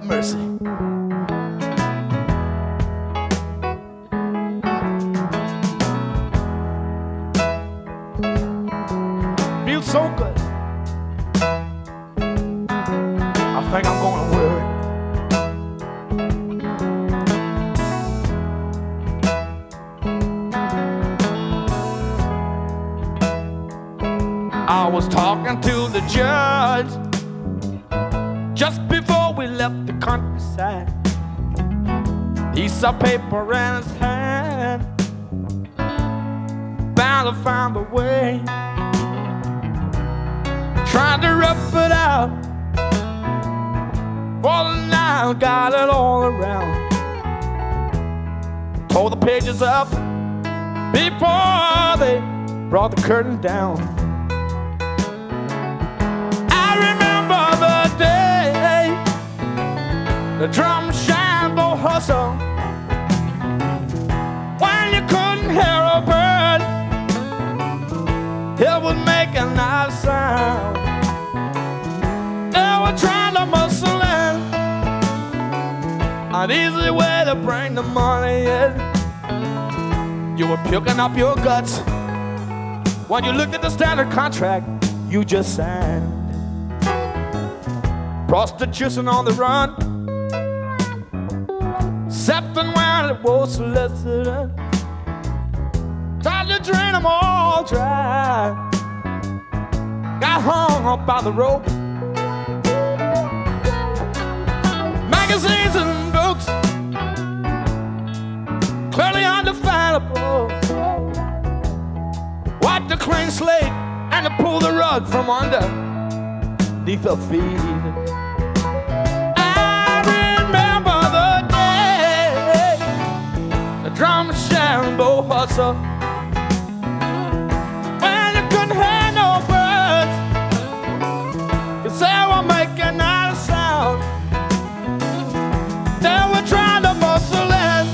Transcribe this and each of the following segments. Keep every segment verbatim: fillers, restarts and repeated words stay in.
mercy. Feels so good. I think I'm gonna wear it. I was talking to the judge just before we left the countryside. He saw paper in his hand, bound to find a way, trying to rough it out. For now, got it all around. Tore the pages up before they brought the curtain down. The drum shamble hustle when you couldn't hear a bird. It would make a nice sound. They were trying to muscle in an easy way to bring the money in. You were puking up your guts when you looked at the standard contract you just signed. Prostitution on the run, excepting when it was solicited. Tried to drain them all dry, got hung up by the rope. Magazines and books, clearly undefinable. Wipe the clean slate and to pull the rug from underneath her feet. Drum shamble hustle when you couldn't hear no birds, 'cause they were making out a sound. They were trying to muscle in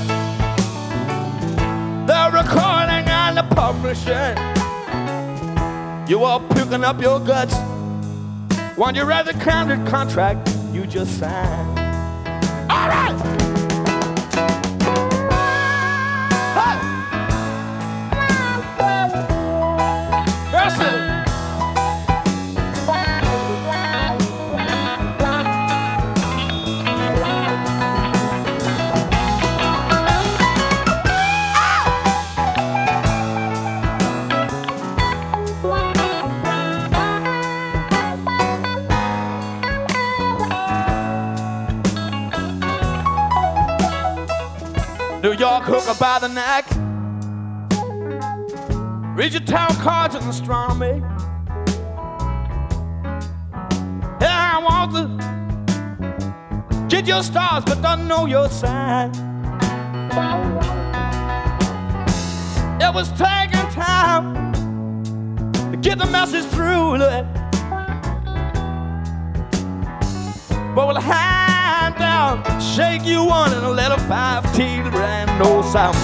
the recording and the publishing. You were puking up your guts when you read the counted contract you just signed. All right. New York hooker by the neck, read your tarot cards and astronomy. Yeah, I want to get your stars, but don't know your sign. It was taking time to get the message through, Lord. But with a hand down, shake you one and a little five teeth and no sound.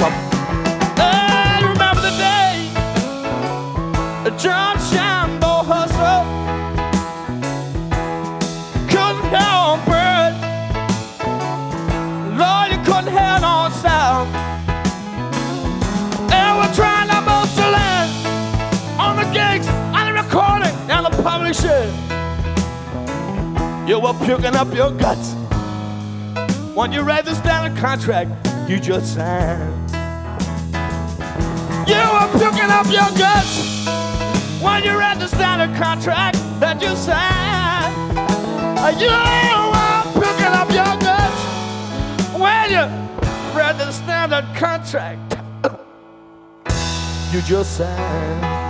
I remember the day, a drum shamble hustle, couldn't hear a bird. Lord, you couldn't hear no sound. They were trying to muscle in on the gigs, on the recording, and the publishing. You were puking up your guts when you read the standard contract you just signed. You were puking up your guts when you read the standard contract that you signed. You were puking up your guts when you read the standard contract you just signed.